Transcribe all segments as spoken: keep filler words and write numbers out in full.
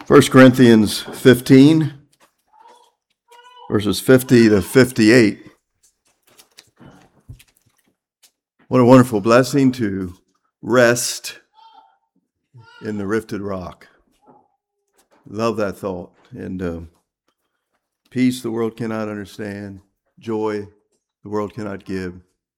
First Corinthians fifteen, verses fifty to fifty-eight. What a wonderful blessing to rest in the rifted rock. Love that thought. And uh, peace the world cannot understand, joy the world cannot give.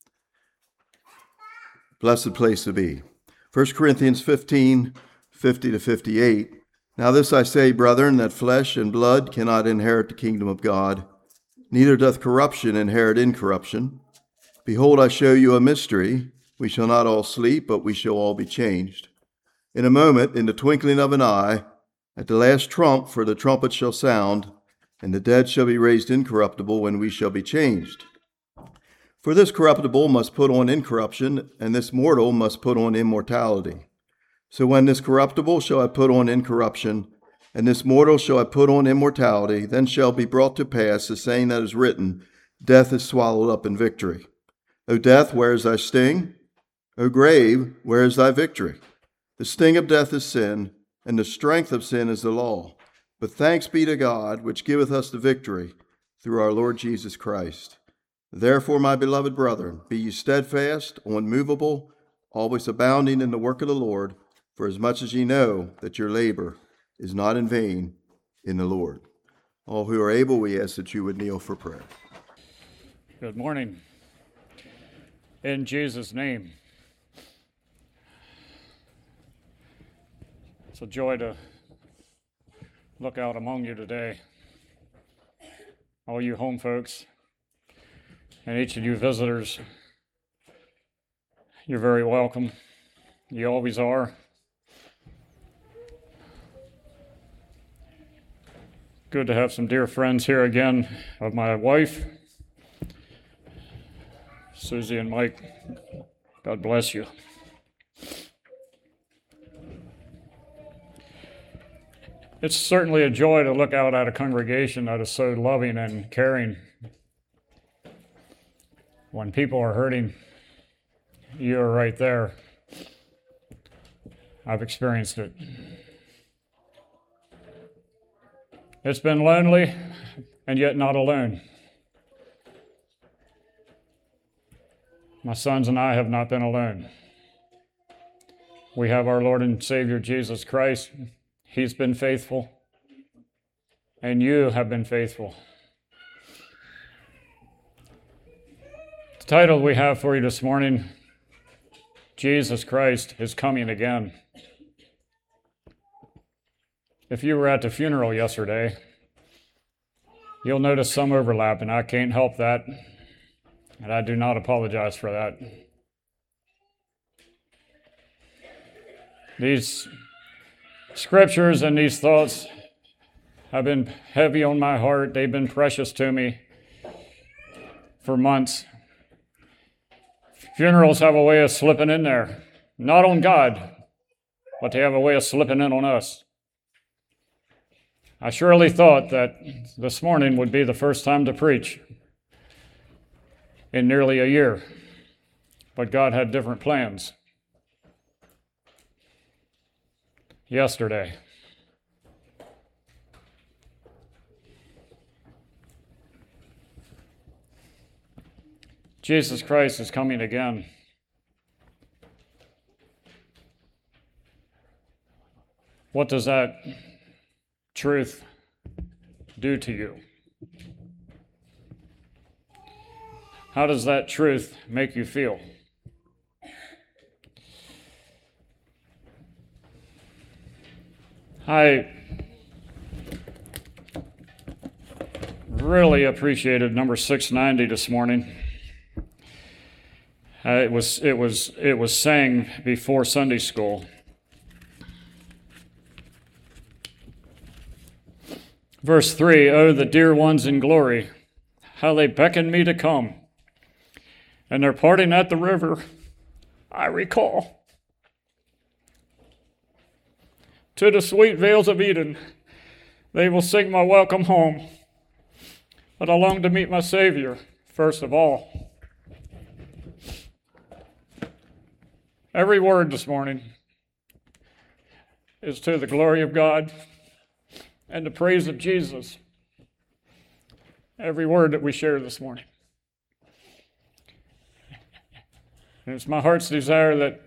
Blessed place to be. First Corinthians fifteen, fifty to fifty-eight. Now this I say, brethren, that flesh and blood cannot inherit the kingdom of God, neither doth corruption inherit incorruption. Behold, I show you a mystery. We shall not all sleep, but we shall all be changed. In a moment, in the twinkling of an eye, at the last trump, for the trumpet shall sound, and the dead shall be raised incorruptible, when we shall be changed. For this corruptible must put on incorruption, and this mortal must put on immortality. So when this corruptible shall have put on incorruption, and this mortal shall have put on immortality, then shall be brought to pass the saying that is written, Death is swallowed up in victory. O death, where is thy sting? O grave, where is thy victory? The sting of death is sin, and the strength of sin is the law. But thanks be to God, which giveth us the victory through our Lord Jesus Christ. Therefore, my beloved brethren, be ye steadfast, unmovable, always abounding in the work of the Lord, for as much as ye know that your labor is not in vain in the Lord. All who are able, we ask that you would kneel for prayer. Good morning. In Jesus' name. It's a joy to look out among you today. All you home folks and each of you visitors, you're very welcome. You always are. Good to have some dear friends here again of my wife, Susie and Mike. God bless you. It's certainly a joy to look out at a congregation that is so loving and caring. When people are hurting, you're right there. I've experienced it. It's been lonely, and yet not alone. My sons and I have not been alone. We have our Lord and Savior Jesus Christ. He's been faithful, and you have been faithful. The title we have for you this morning, Jesus Christ is Coming Again. If you were at the funeral yesterday, you'll notice some overlap, and I can't help that, and I do not apologize for that. These scriptures and these thoughts have been heavy on my heart. They've been precious to me for months. Funerals have a way of slipping in there, not on God, but they have a way of slipping in on us. I surely thought that this morning would be the first time to preach in nearly a year, but God had different plans. Yesterday, Jesus Christ is coming again. What does that truth do to you? How does that truth make you feel? I really appreciated number six ninety this morning. Uh, it was it was it was sang before Sunday school. Verse three, oh, the dear ones in glory, how they beckon me to come. And they're parting at the river, I recall. To the sweet vales of Eden, they will sing my welcome home. But I long to meet my Savior, first of all. Every word this morning is to the glory of God and the praise of Jesus every word that we share this morning. And it's my heart's desire that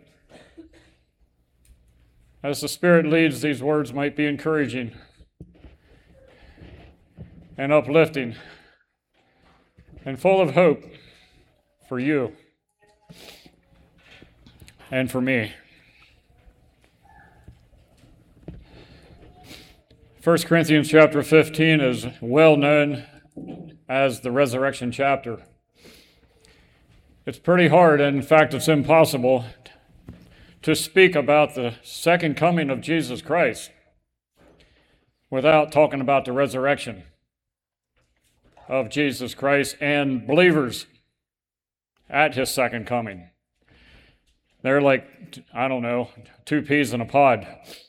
as the Spirit leads, these words might be encouraging and uplifting and full of hope for you and for me. First Corinthians chapter fifteen is well known as the resurrection chapter. It's pretty hard, and in fact, it's impossible to speak about the second coming of Jesus Christ without talking about the resurrection of Jesus Christ and believers at his second coming. They're like, I don't know, two peas in a pod.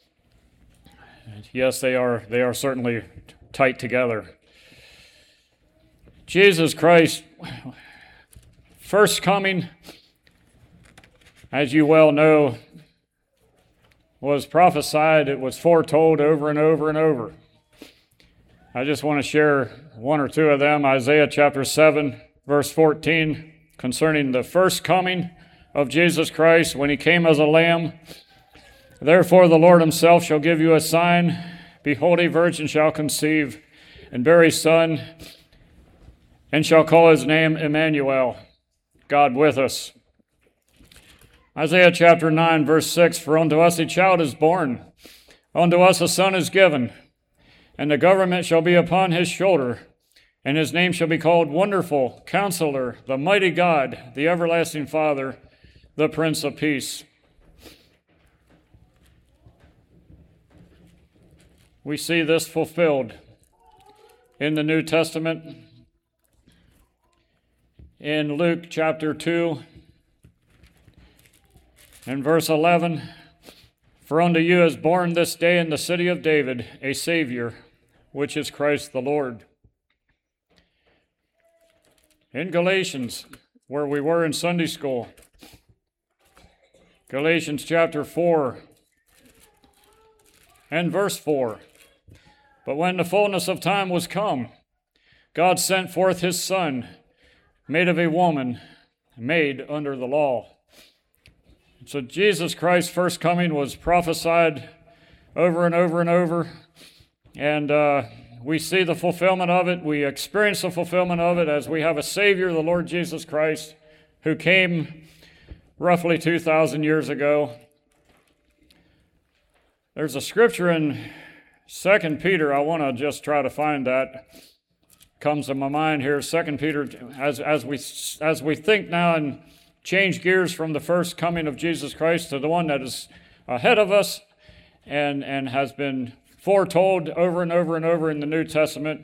Yes, they are, they are certainly tight together. Jesus Christ, first coming, as you well know, was prophesied. It was foretold over and over and over. I just want to share one or two of them. Isaiah chapter seven, verse fourteen, concerning the first coming of Jesus Christ when he came as a lamb. Therefore the Lord himself shall give you a sign. Behold, a virgin shall conceive and bear a son, and shall call his name Emmanuel, God with us. Isaiah chapter nine, verse six, for unto us a child is born, unto us a son is given, and the government shall be upon his shoulder, and his name shall be called Wonderful, Counselor, the Mighty God, the Everlasting Father, the Prince of Peace. We see this fulfilled in the New Testament in Luke chapter two and verse eleven. For unto you is born this day in the city of David a Savior, which is Christ the Lord. In Galatians, where we were in Sunday school, Galatians chapter four and verse four. But when the fullness of time was come, God sent forth his Son, made of a woman, made under the law. So Jesus Christ's first coming was prophesied over and over and over, and uh, we see the fulfillment of it. We experience the fulfillment of it as we have a Savior, the Lord Jesus Christ, who came roughly two thousand years ago. There's a scripture in Second Peter, I want to just try to find that. Comes to my mind here. Second Peter, as as we as we think now and change gears from the first coming of Jesus Christ to the one that is ahead of us and and has been foretold over and over and over in the New Testament.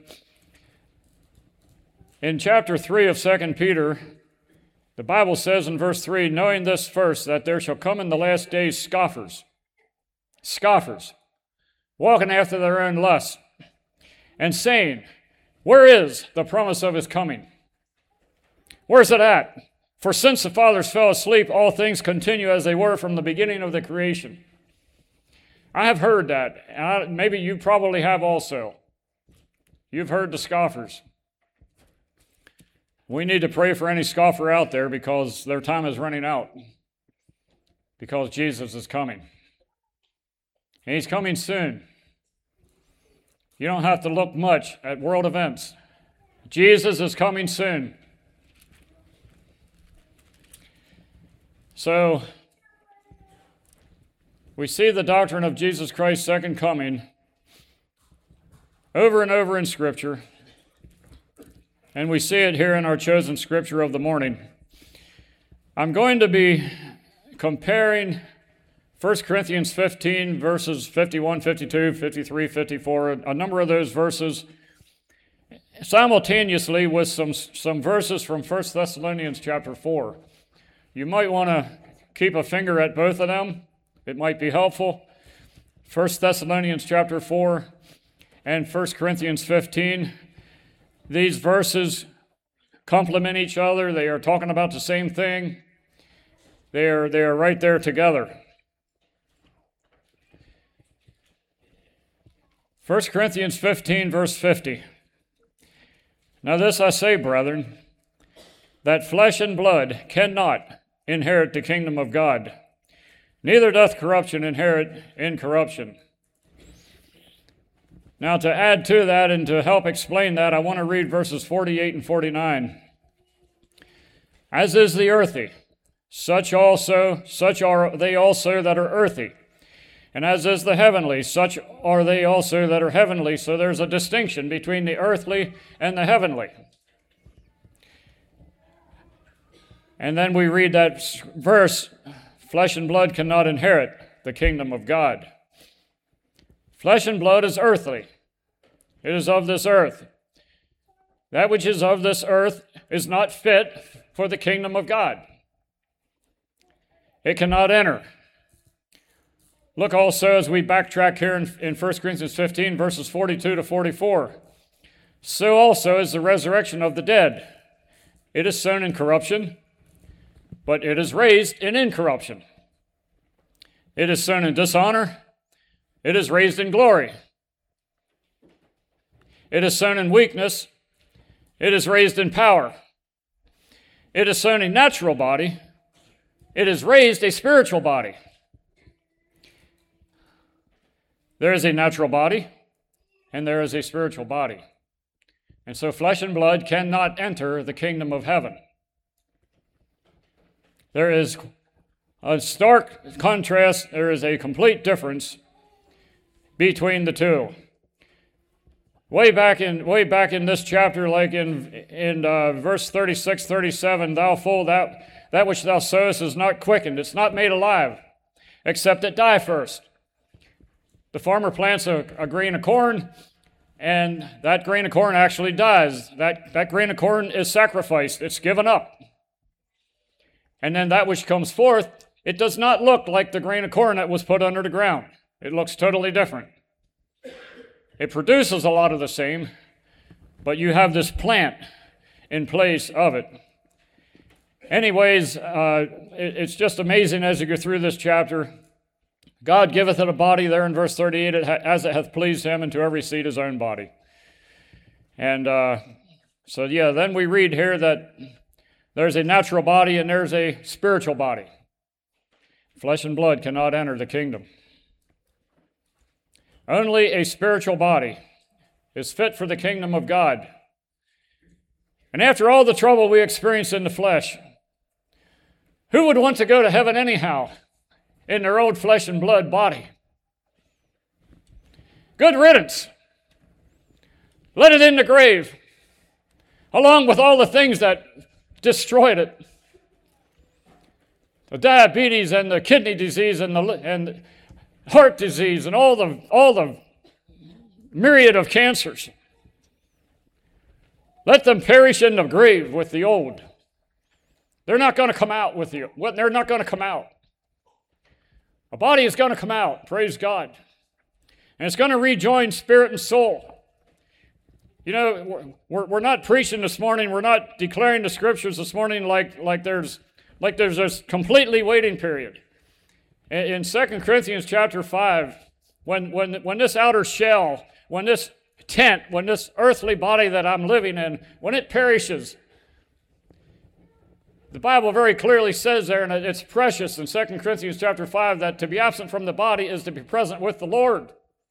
In chapter three of Second Peter, the Bible says in verse three, knowing this first, that there shall come in the last days scoffers, scoffers, walking after their own lusts, and saying, where is the promise of his coming? Where's it at? For since the fathers fell asleep, all things continue as they were from the beginning of the creation. I have heard that, and I, maybe you probably have also. You've heard the scoffers. We need to pray for any scoffer out there because their time is running out, because Jesus is coming. And he's coming soon. You don't have to look much at world events. Jesus is coming soon. So, we see the doctrine of Jesus Christ's second coming over and over in Scripture, and we see it here in our chosen Scripture of the morning. I'm going to be comparing First Corinthians fifteen, verses fifty-one, fifty-two, fifty-three, fifty-four, a number of those verses, simultaneously with some, some verses from First Thessalonians chapter four. You might want to keep a finger at both of them. It might be helpful. First Thessalonians chapter four and First Corinthians fifteen. These verses complement each other. They are talking about the same thing. They are, they are right there together. First Corinthians fifteen, verse fifty. Now this I say, brethren, that flesh and blood cannot inherit the kingdom of God, neither doth corruption inherit incorruption. Now to add to that and to help explain that, I want to read verses forty-eight and forty-nine. As is the earthy, such also, such are they also that are earthy. And as is the heavenly, such are they also that are heavenly. So there's a distinction between the earthly and the heavenly. And then we read that verse, flesh and blood cannot inherit the kingdom of God. Flesh and blood is earthly. It is of this earth. That which is of this earth is not fit for the kingdom of God. It cannot enter. Look also as we backtrack here in, in First Corinthians fifteen, verses forty-two to forty-four. So also is the resurrection of the dead. It is sown in corruption, but it is raised in incorruption. It is sown in dishonor, it is raised in glory. It is sown in weakness, it is raised in power. It is sown a natural body, it is raised a spiritual body. There is a natural body, and there is a spiritual body. And so flesh and blood cannot enter the kingdom of heaven. There is a stark contrast, there is a complete difference between the two. Way back in way back in this chapter, like in in uh, verse thirty-six, thirty-seven, thou fool, that, that which thou sowest is not quickened, it's not made alive, except it die first. The farmer plants a, a grain of corn, and that grain of corn actually dies. That, that grain of corn is sacrificed. It's given up. And then that which comes forth, it does not look like the grain of corn that was put under the ground. It looks totally different. It produces a lot of the same, but you have this plant in place of it. Anyways, uh, it, it's just amazing as you go through this chapter. God giveth it a body, there in verse thirty-eight, as it hath pleased him, and to every seed his own body. And uh, so, yeah, then we read here that there's a natural body and there's a spiritual body. Flesh and blood cannot enter the kingdom. Only a spiritual body is fit for the kingdom of God. And after all the trouble we experience in the flesh, who would want to go to heaven anyhow? In their old flesh and blood body. Good riddance. Let it in the grave, along with all the things that destroyed it. The diabetes and the kidney disease and the and heart disease and all the all the myriad of cancers. Let them perish in the grave with the old. They're not going to come out with you. They're not going to come out. A body is going to come out, praise God. And it's going to rejoin spirit and soul. You know, we're, we're not preaching this morning, we're not declaring the scriptures this morning like, like there's like there's this completely waiting period. In, in Second Corinthians chapter five, when, when, when this outer shell, when this tent, when this earthly body that I'm living in, when it perishes, the Bible very clearly says there, and it's precious in Second Corinthians chapter five, that to be absent from the body is to be present with the Lord.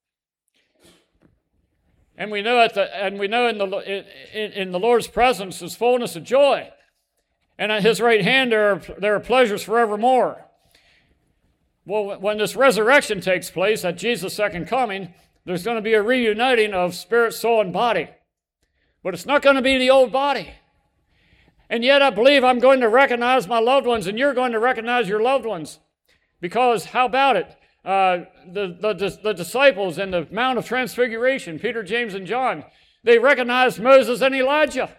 And we know at the, and we know in the in, in the Lord's presence is fullness of joy, and at His right hand there are, there are pleasures forevermore. Well, when this resurrection takes place at Jesus' second coming, there's going to be a reuniting of spirit, soul, and body, but it's not going to be the old body. And yet I believe I'm going to recognize my loved ones, and you're going to recognize your loved ones. Because how about it? Uh, the, the, the disciples in the Mount of Transfiguration, Peter, James, and John, they recognized Moses and Elijah.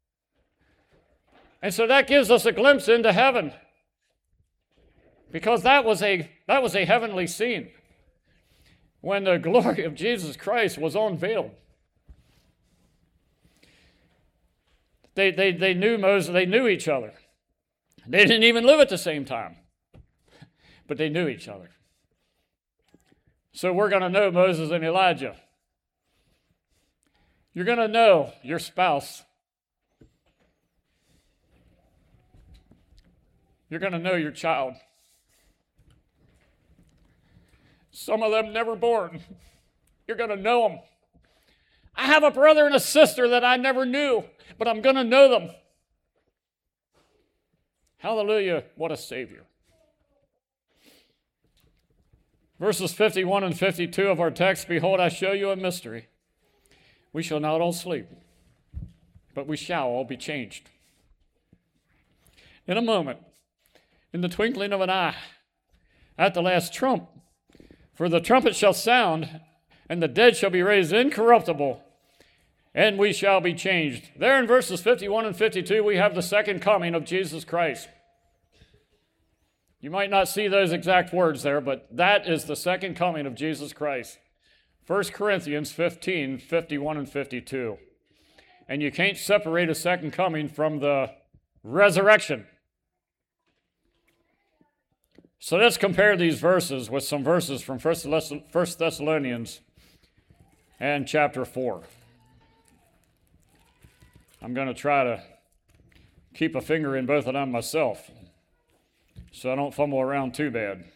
And so that gives us a glimpse into heaven. Because that was a, that was a heavenly scene when the glory of Jesus Christ was unveiled. They, they, they knew Moses, they knew each other. They didn't even live at the same time, but they knew each other. So we're going to know Moses and Elijah You're going to know your spouse. You're going to know your child. Some of them never born. You're going to know them. I have a brother and a sister that I never knew, but I'm going to know them. Hallelujah, what a Savior. Verses fifty-one and fifty-two of our text, behold, I show you a mystery. We shall not all sleep, but we shall all be changed. In a moment, in the twinkling of an eye, at the last trump, for the trumpet shall sound, and the dead shall be raised incorruptible, and we shall be changed. There in verses fifty-one and fifty-two, we have the second coming of Jesus Christ. You might not see those exact words there, but that is the second coming of Jesus Christ. First Corinthians fifteen, fifty-one and fifty-two. And you can't separate a second coming from the resurrection. So let's compare these verses with some verses from First Thessalonians and chapter four. I'm going to try to keep a finger in both of them myself, so I don't fumble around too bad.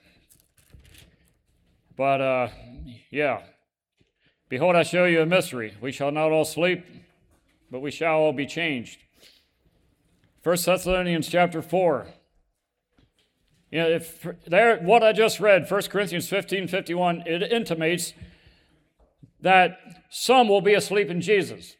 But, uh, yeah. Behold, I show you a mystery. We shall not all sleep, but we shall all be changed. First Thessalonians chapter four. You know, if there, what I just read, First Corinthians fifteen, fifty-one, it intimates that some will be asleep in Jesus,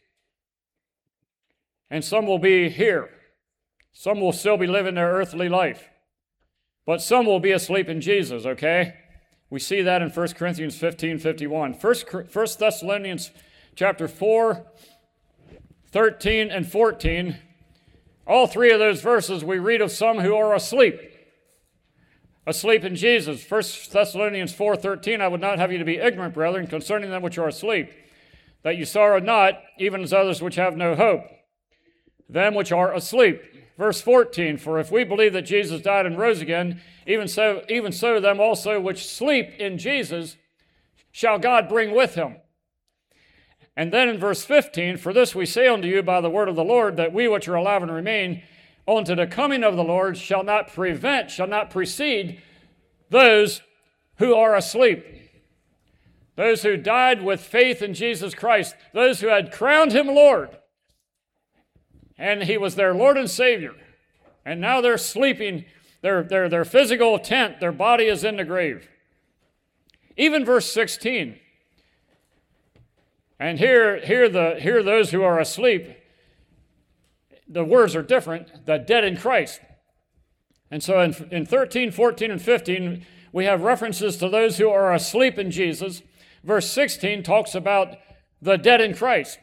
and some will be here. Some will still be living their earthly life, but some will be asleep in Jesus, okay? We see that in First Corinthians fifteen, fifty-one. First, First Thessalonians chapter four, thirteen, and fourteen, all three of those verses we read of some who are asleep. Asleep in Jesus. First Thessalonians four, thirteen, I would not have you to be ignorant, brethren, concerning them which are asleep, that you sorrow not, even as others which have no hope, them which are asleep. Verse fourteen, for if we believe that Jesus died and rose again, even so, even so them also which sleep in Jesus shall God bring with him. And then in verse fifteen, for this we say unto you by the word of the Lord, that we which are alive and remain unto the coming of the Lord shall not prevent, shall not precede those who are asleep. Those who died with faith in Jesus Christ, those who had crowned him Lord, and he was their Lord and Savior. And now they're sleeping, their, their, their physical tent, their body is in the grave. Even verse sixteen. And here, here, the, here those who are asleep, the words are different, the dead in Christ. And so in, in thirteen, fourteen, and fifteen, we have references to those who are asleep in Jesus. Verse sixteen talks about the dead in Christ.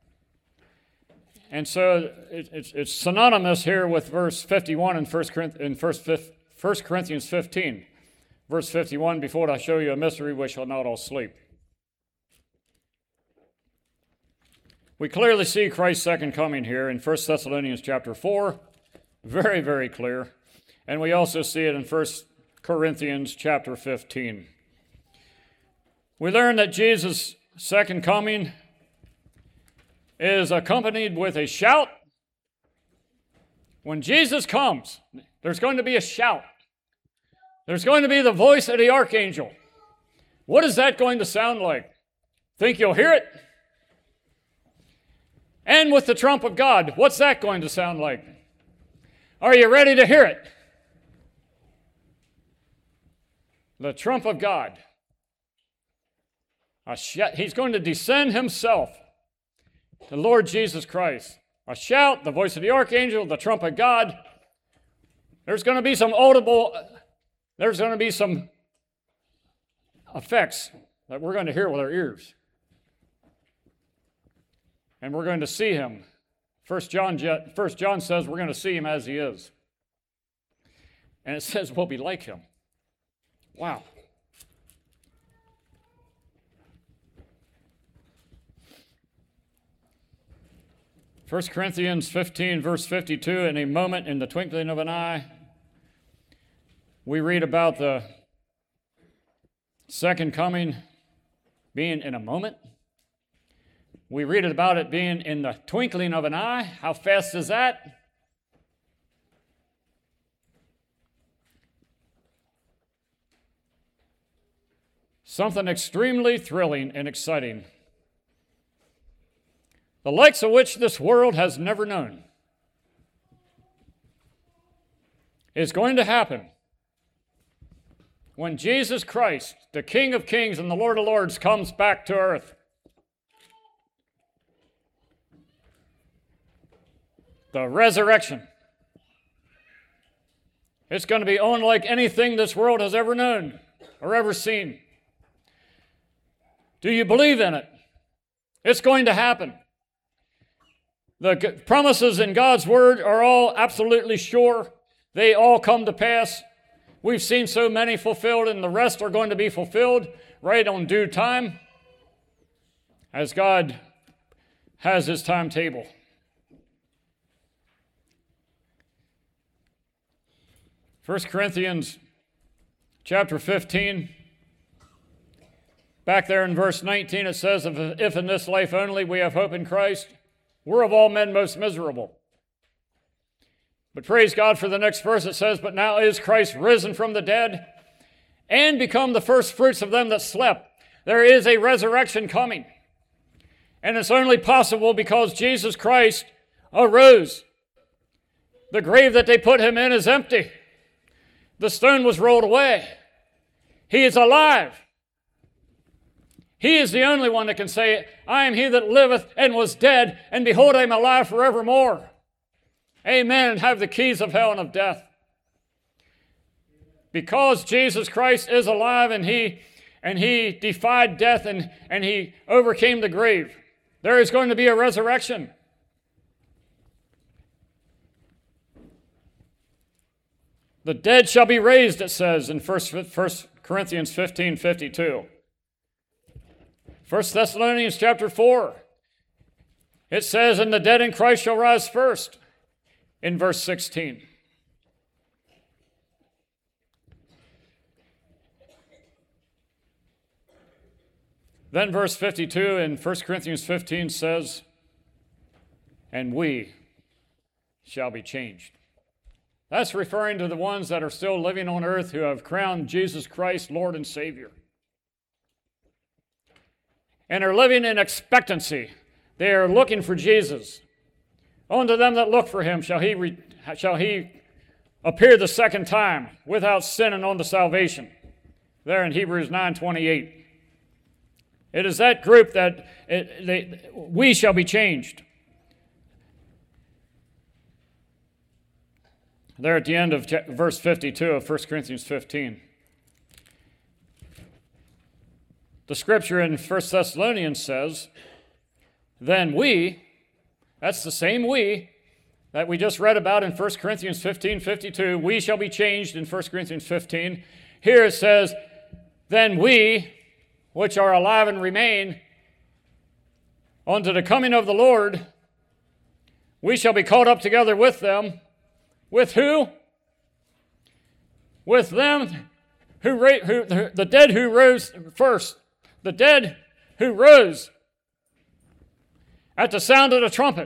And so it, it's, it's synonymous here with verse fifty-one in First Corinthians fifteen. Verse fifty-one, behold, I show you a mystery, we shall not all sleep. We clearly see Christ's second coming here in First Thessalonians chapter four. Very, very clear. And we also see it in First Corinthians chapter fifteen. We learn that Jesus' second coming is accompanied with a shout. When Jesus comes, there's going to be a shout. There's going to be the voice of the archangel. What is that going to sound like? Think you'll hear it? And with the trump of God, what's that going to sound like? Are you ready to hear it? The trump of God. A sh- he's going to descend himself, the Lord Jesus Christ. A shout, the voice of the archangel, the trump of God. There's going to be some audible, there's going to be some effects that we're going to hear with our ears. And we're going to see him. First John, First John says we're going to see him as he is. And it says we'll be like him. Wow. First Corinthians fifteen, verse fifty-two, in a moment, in the twinkling of an eye, we read about the second coming being in a moment. We read about it being in the twinkling of an eye. How fast is that? Something extremely thrilling and exciting, the likes of which this world has never known, is going to happen when Jesus Christ, the King of Kings and the Lord of Lords, comes back to earth. The resurrection. It's going to be unlike anything this world has ever known or ever seen. Do you believe in it? It's going to happen. The promises in God's word are all absolutely sure. They all come to pass. We've seen so many fulfilled, and the rest are going to be fulfilled right on due time, as God has his timetable. First Corinthians chapter fifteen, back there in verse nineteen, it says, if in this life only we have hope in Christ, we're of all men most miserable. But praise God for the next verse. It says, but now is Christ risen from the dead and become the first fruits of them that slept. There is a resurrection coming. And it's only possible because Jesus Christ arose. The grave that they put him in is empty. The stone was rolled away. He is alive. He is the only one that can say, I am he that liveth and was dead, and behold, I am alive forevermore. Amen, and have the keys of hell and of death. Because Jesus Christ is alive and he, and he defied death and, and he overcame the grave, there is going to be a resurrection. The dead shall be raised, it says in First Corinthians fifteen fifty-two. First Thessalonians chapter four, it says, and the dead in Christ shall rise first, in verse sixteen. Then verse fifty-two in First Corinthians fifteen says, and we shall be changed. That's referring to the ones that are still living on earth who have crowned Jesus Christ Lord and Savior and are living in expectancy. They are looking for Jesus. Unto them that look for him shall he, re- shall he appear the second time without sin and unto salvation. There in Hebrews nine twenty-eight. It is that group that it, they, we shall be changed. There at the end of verse fifty-two of First Corinthians fifteen. The scripture in First Thessalonians says, then we, that's the same we that we just read about in First Corinthians fifteen fifty-two, we shall be changed in First Corinthians fifteen. Here it says, then we, which are alive and remain, unto the coming of the Lord, we shall be caught up together with them. With who? With them who, who the dead who rose first. The dead who rose at the sound of the trumpet.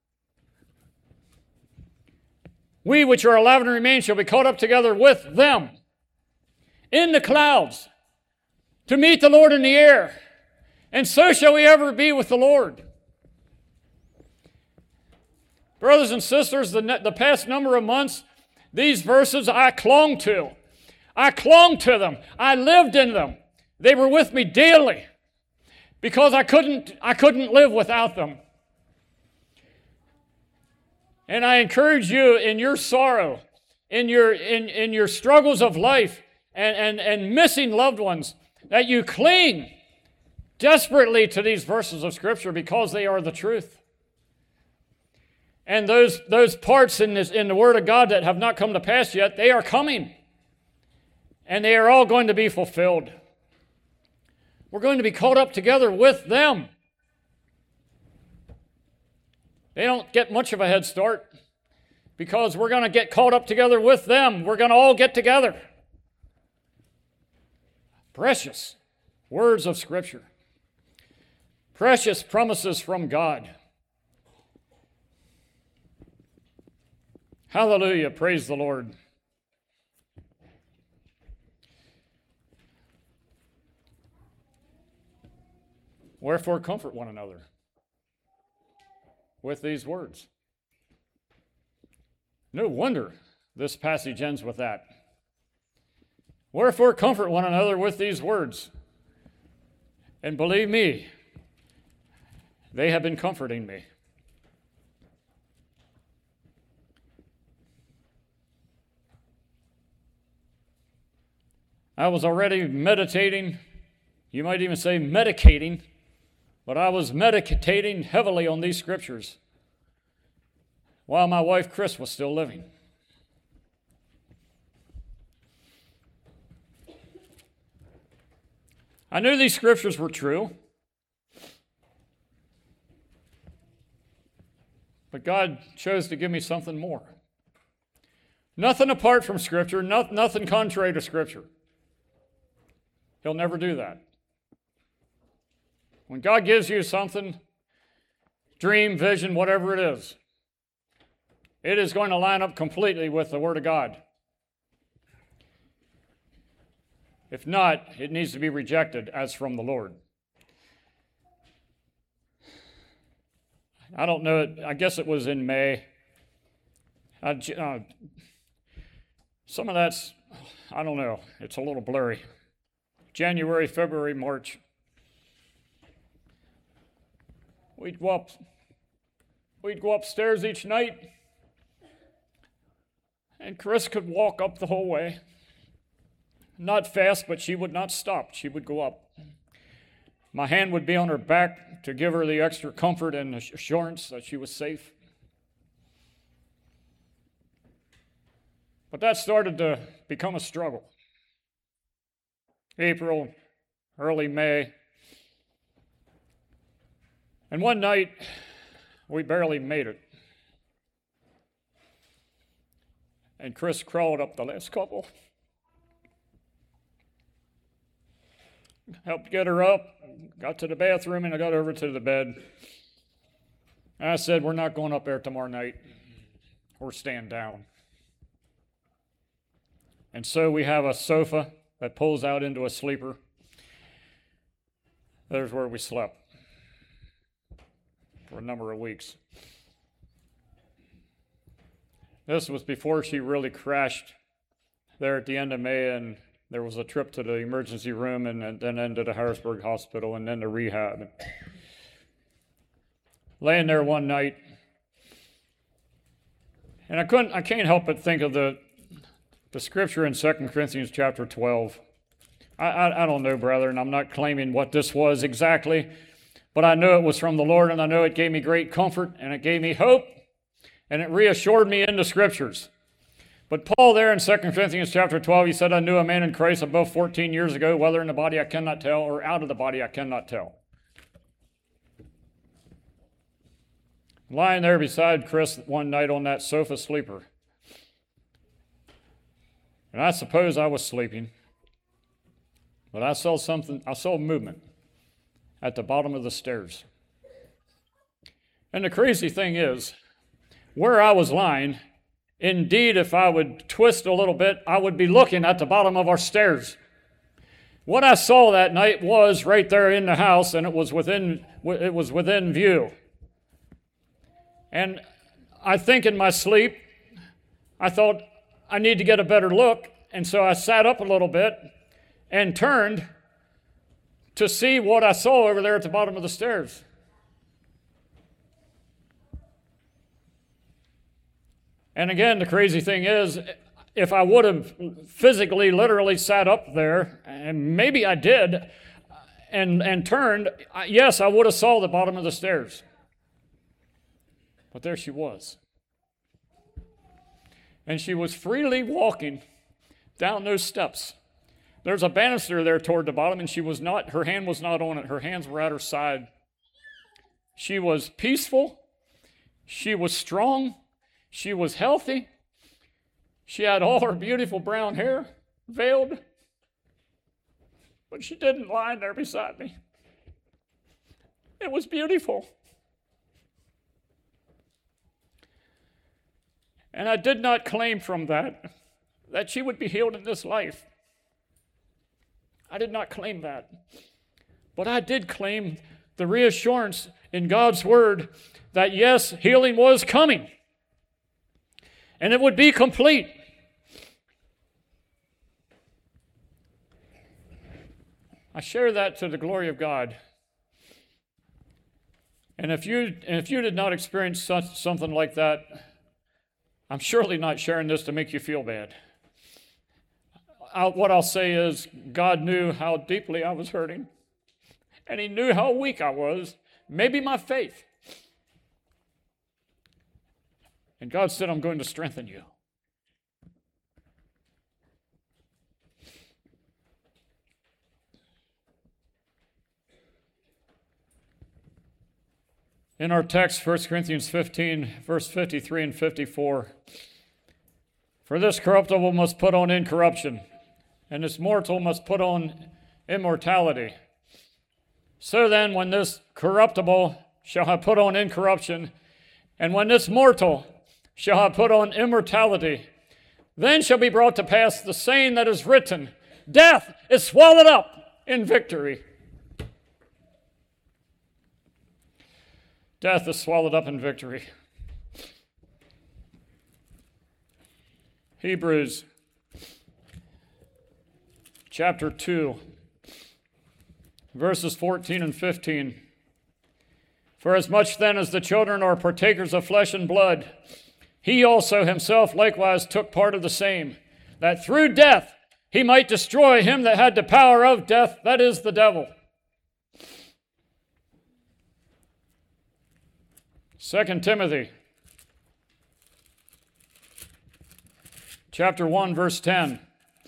We which are alive and remain shall be caught up together with them in the clouds to meet the Lord in the air. And so shall we ever be with the Lord. Brothers and sisters, the, the past number of months, these verses I clung to. I clung to them. I lived in them. They were with me daily because I couldn't, I couldn't live without them. And I encourage you in your sorrow, in your, in, in your struggles of life and, and, and missing loved ones, that you cling desperately to these verses of Scripture because they are the truth. And those, those parts in, this, in the Word of God that have not come to pass yet, they are coming. And they are all going to be fulfilled. We're going to be caught up together with them. They don't get much of a head start because we're going to get caught up together with them. We're going to all get together. Precious words of Scripture. Precious promises from God. Hallelujah, praise the Lord. Wherefore comfort one another with these words. No wonder this passage ends with that. Wherefore comfort one another with these words. And believe me, they have been comforting me. I was already meditating, you might even say medicating, but I was meditating heavily on these scriptures while my wife Chris was still living. I knew these scriptures were true, but God chose to give me something more. Nothing apart from Scripture, not, nothing contrary to Scripture. He'll never do that. When God gives you something, dream, vision, whatever it is, it is going to line up completely with the Word of God. If not, it needs to be rejected as from the Lord. I don't know, I guess it was in May. I, uh, some of that's, I don't know, it's a little blurry. January, February, March. We'd go up, we'd go upstairs each night, and Chris could walk up the whole way. Not fast, but she would not stop. She would go up. My hand would be on her back to give her the extra comfort and assurance that she was safe. But that started to become a struggle. April, early May. And one night, we barely made it. And Chris crawled up the last couple. Helped get her up, got to the bathroom, and I got over to the bed. And I said, we're not going up there tomorrow night. We're staying down. And so we have a sofa that pulls out into a sleeper. There's where we slept for a number of weeks. This was before she really crashed there at the end of May, and there was a trip to the emergency room and, and then into the Harrisburg Hospital and then to rehab. Laying there one night, and I couldn't, I can't help but think of the, the scripture in Second Corinthians chapter twelve. I, I, I don't know, brethren, I'm not claiming what this was exactly, but I know it was from the Lord, and I know it gave me great comfort, and it gave me hope, and it reassured me in the scriptures. But Paul there in Second Corinthians chapter twelve, he said, I knew a man in Christ above fourteen years ago, whether in the body I cannot tell, or out of the body I cannot tell. Lying there beside Chris one night on that sofa sleeper. And I suppose I was sleeping, but I saw something, I saw movement at the bottom of the stairs. And the crazy thing is, where I was lying, indeed, if I would twist a little bit, I would be looking at the bottom of our stairs. What I saw that night was right there in the house, and it was within, it was within view. And I think in my sleep, I thought, I need to get a better look, and so I sat up a little bit and turned to see what I saw over there at the bottom of the stairs. And again, the crazy thing is, if I would have physically, literally sat up there, and maybe I did, and, and turned, yes, I would have saw the bottom of the stairs. But there she was. And she was freely walking down those steps. There's a banister there toward the bottom, and she was not, her hand was not on it. Her hands were at her side. She was peaceful. She was strong. She was healthy. She had all her beautiful brown hair veiled. But she didn't lie there beside me. It was beautiful. And I did not claim from that that she would be healed in this life. I did not claim that. But I did claim the reassurance in God's word that yes, healing was coming. And it would be complete. I share that to the glory of God. And if you, and if you did not experience such, something like that, I'm surely not sharing this to make you feel bad. I'll, what I'll say is, God knew how deeply I was hurting. And he knew how weak I was, maybe my faith. And God said, I'm going to strengthen you. In our text, First Corinthians fifteen, verse fifty-three and fifty-four, for this corruptible must put on incorruption, and this mortal must put on immortality. So then, when this corruptible shall have put on incorruption, and when this mortal shall have put on immortality, then shall be brought to pass the saying that is written, death is swallowed up in victory. Death is swallowed up in victory. Hebrews chapter two, verses fourteen and fifteen. For as much then as the children are partakers of flesh and blood, he also himself likewise took part of the same, that through death he might destroy him that had the power of death, that is, the devil. Second Timothy chapter one, verse ten.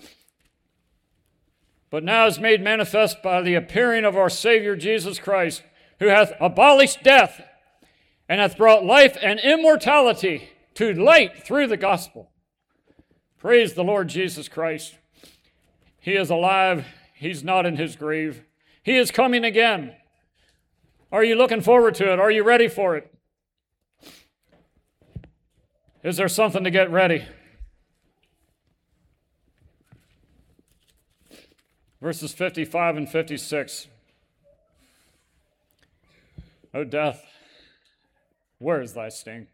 But now is made manifest by the appearing of our Savior Jesus Christ, who hath abolished death, and hath brought life and immortality to light through the gospel. Praise the Lord Jesus Christ. He is alive. He's not in his grave. He is coming again. Are you looking forward to it? Are you ready for it? Is there something to get ready? Verses fifty-five and fifty-six. O death, where is thy sting?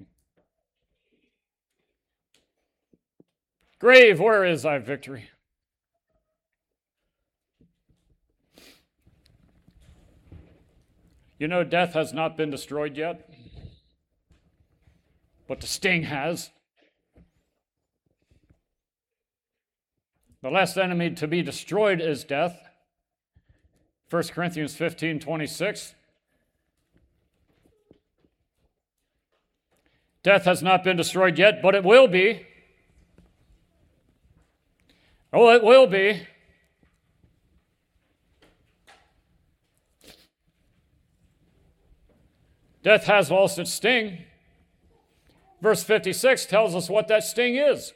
Grave, where is thy victory? You know, death has not been destroyed yet, but the sting has. The last enemy to be destroyed is death. First Corinthians fifteen, twenty-six. Death has not been destroyed yet, but it will be. Oh, it will be. Death has lost its sting. Verse fifty-six tells us what that sting is.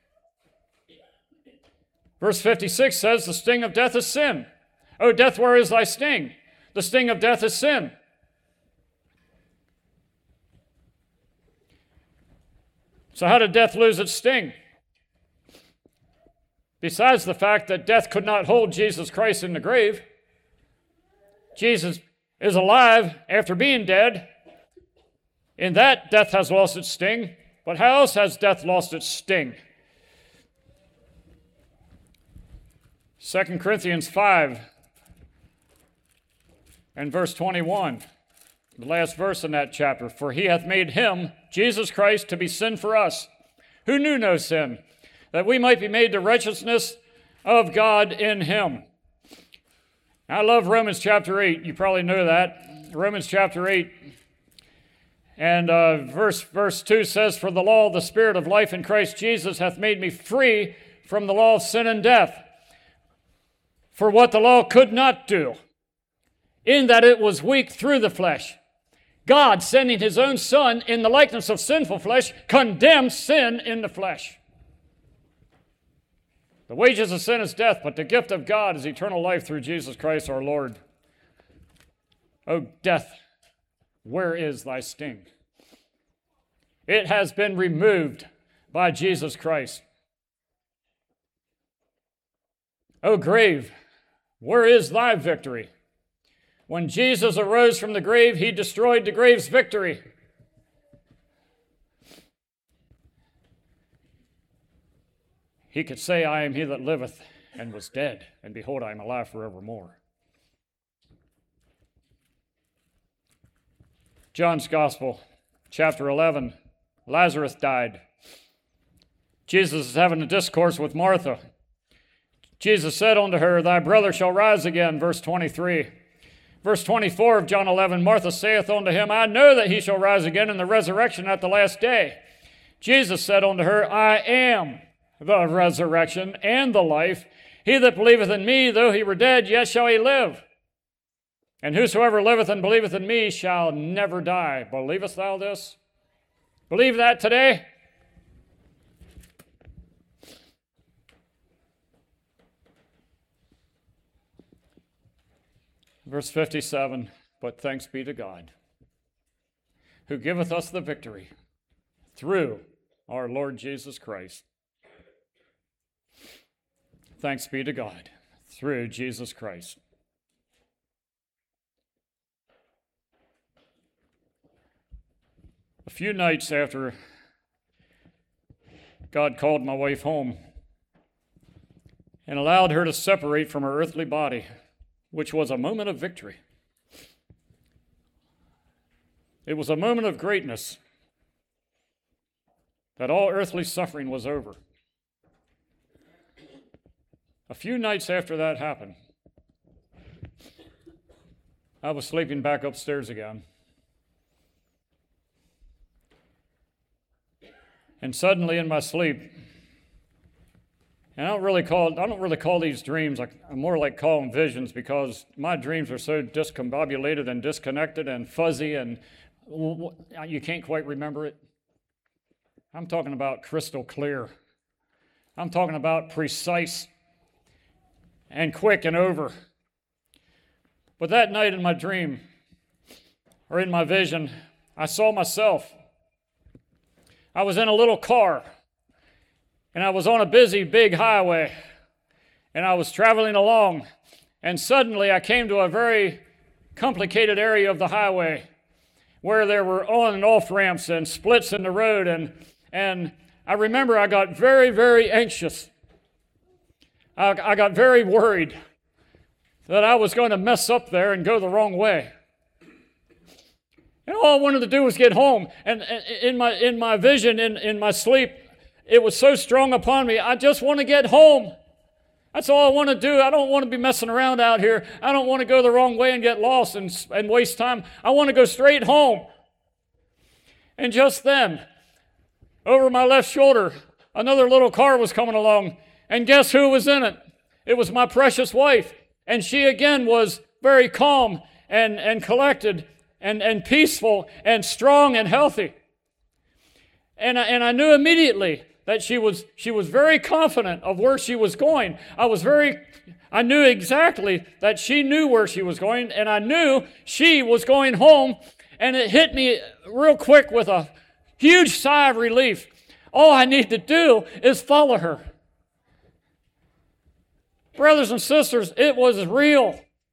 Verse fifty-six says, the sting of death is sin. O death, where is thy sting? The sting of death is sin. So how did death lose its sting? Besides the fact that death could not hold Jesus Christ in the grave, Jesus is alive after being dead. In that, death has lost its sting. But how else has death lost its sting? Second Corinthians five and verse twenty-one, the last verse in that chapter. For he hath made him, Jesus Christ, to be sin for us, who knew no sin, that we might be made the righteousness of God in him. I love Romans chapter eight. You probably know that. Romans chapter eight. And uh, verse, verse two says, for the law of the Spirit of life in Christ Jesus hath made me free from the law of sin and death. For what the law could not do, in that it was weak through the flesh, God, sending his own Son in the likeness of sinful flesh, condemned sin in the flesh. The wages of sin is death, but the gift of God is eternal life through Jesus Christ our Lord. O death, where is thy sting? It has been removed by Jesus Christ. O grave, where is thy victory? When Jesus arose from the grave, he destroyed the grave's victory. He could say, I am he that liveth and was dead, and behold, I am alive forevermore. John's Gospel, chapter eleven, Lazarus died. Jesus is having a discourse with Martha. Jesus said unto her, thy brother shall rise again, verse twenty-three. Verse twenty-four of John eleven, Martha saith unto him, I know that he shall rise again in the resurrection at the last day. Jesus said unto her, I am the resurrection and the life. He that believeth in me, though he were dead, yet shall he live. And whosoever liveth and believeth in me shall never die. Believest thou this? Believe that today? Verse fifty-seven, but thanks be to God, who giveth us the victory through our Lord Jesus Christ. Thanks be to God through Jesus Christ. A few nights after God called my wife home and allowed her to separate from her earthly body, which was a moment of victory. It was a moment of greatness that all earthly suffering was over. A few nights after that happened, I was sleeping back upstairs again. And suddenly in my sleep, and I don't really call I don't really call these dreams, I more like call them visions, because my dreams are so discombobulated and disconnected and fuzzy, and you can't quite remember it. I'm talking about crystal clear. I'm talking about precise and quick and over. But that night in my dream, or in my vision, I saw myself. I was in a little car, and I was on a busy, big highway, and I was traveling along, and suddenly I came to a very complicated area of the highway where there were on and off ramps and splits in the road, and, and I remember I got very, very anxious. I, I got very worried that I was going to mess up there and go the wrong way. And all I wanted to do was get home. And in my in my vision, in, in my sleep, it was so strong upon me. I just want to get home. That's all I want to do. I don't want to be messing around out here. I don't want to go the wrong way and get lost and, and waste time. I want to go straight home. And just then, over my left shoulder, another little car was coming along. And guess who was in it? It was my precious wife. And she again was very calm and, and collected and, and peaceful and strong and healthy. And I, and I knew immediately that she was she was very confident of where she was going. I was very I knew exactly that she knew where she was going, and I knew she was going home, and it hit me real quick with a huge sigh of relief. All I need to do is follow her. Brothers and sisters, it was real.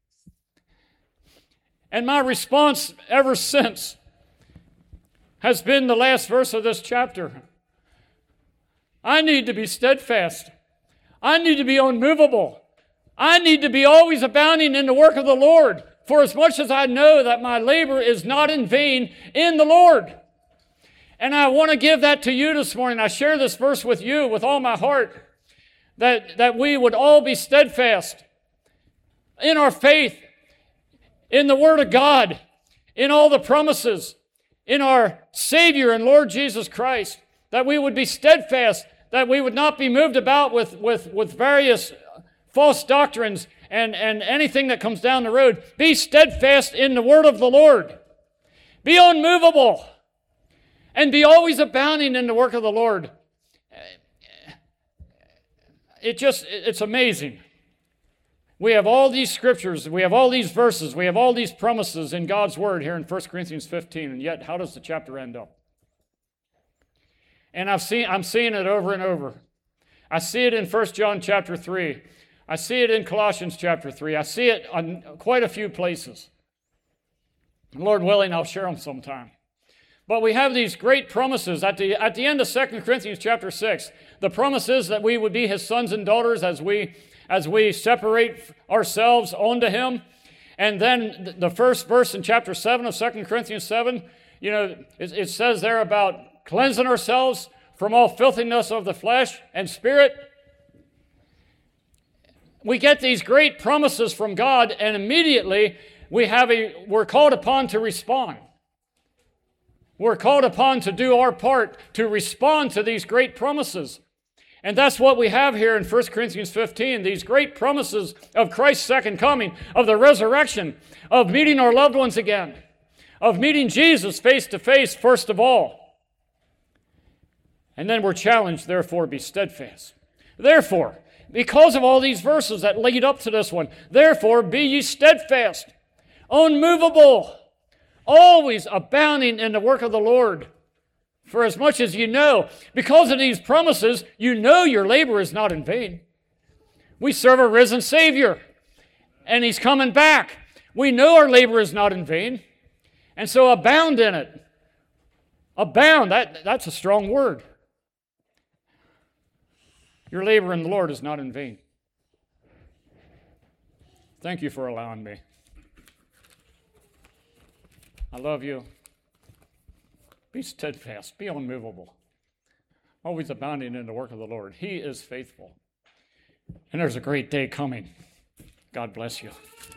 And my response ever since has been the last verse of this chapter. I need to be steadfast. I need to be unmovable. I need to be always abounding in the work of the Lord, for as much as I know that my labor is not in vain in the Lord. And I want to give that to you this morning. I share this verse with you with all my heart, that, that we would all be steadfast in our faith, in the Word of God, in all the promises, in our Savior and Lord Jesus Christ, that we would be steadfast, that we would not be moved about with, with, with various false doctrines and, and anything that comes down the road. Be steadfast in the Word of the Lord. Be unmovable, and be always abounding in the work of the Lord. It just, it's amazing. We have all these scriptures, we have all these verses, we have all these promises in God's word here in First Corinthians fifteen, and yet how does the chapter end up? And I've seen, I'm seeing it over and over. I see it in First John chapter three. I see it in Colossians chapter three. I see it on quite a few places. Lord willing, I'll share them sometime. But we have these great promises at the, at the end of Second Corinthians chapter six. The promise is that we would be his sons and daughters as we, as we separate ourselves unto him. And then the first verse in chapter seven of Second Corinthians seven, you know, it, it says there about cleansing ourselves from all filthiness of the flesh and spirit. We get these great promises from God, and immediately we have a, we're called upon to respond. We're called upon to do our part to respond to these great promises. And that's what we have here in First Corinthians fifteen, these great promises of Christ's second coming, of the resurrection, of meeting our loved ones again, of meeting Jesus face to face first of all. And then we're challenged, therefore, be steadfast. Therefore, because of all these verses that lead up to this one, therefore be ye steadfast, unmovable, always abounding in the work of the Lord. For as much as you know, because of these promises, you know your labor is not in vain. We serve a risen Savior, and he's coming back. We know our labor is not in vain, and so abound in it. Abound, that, that's a strong word. Your labor in the Lord is not in vain. Thank you for allowing me. I love you. Be steadfast. Be unmovable. Always abounding in the work of the Lord. He is faithful. And there's a great day coming. God bless you.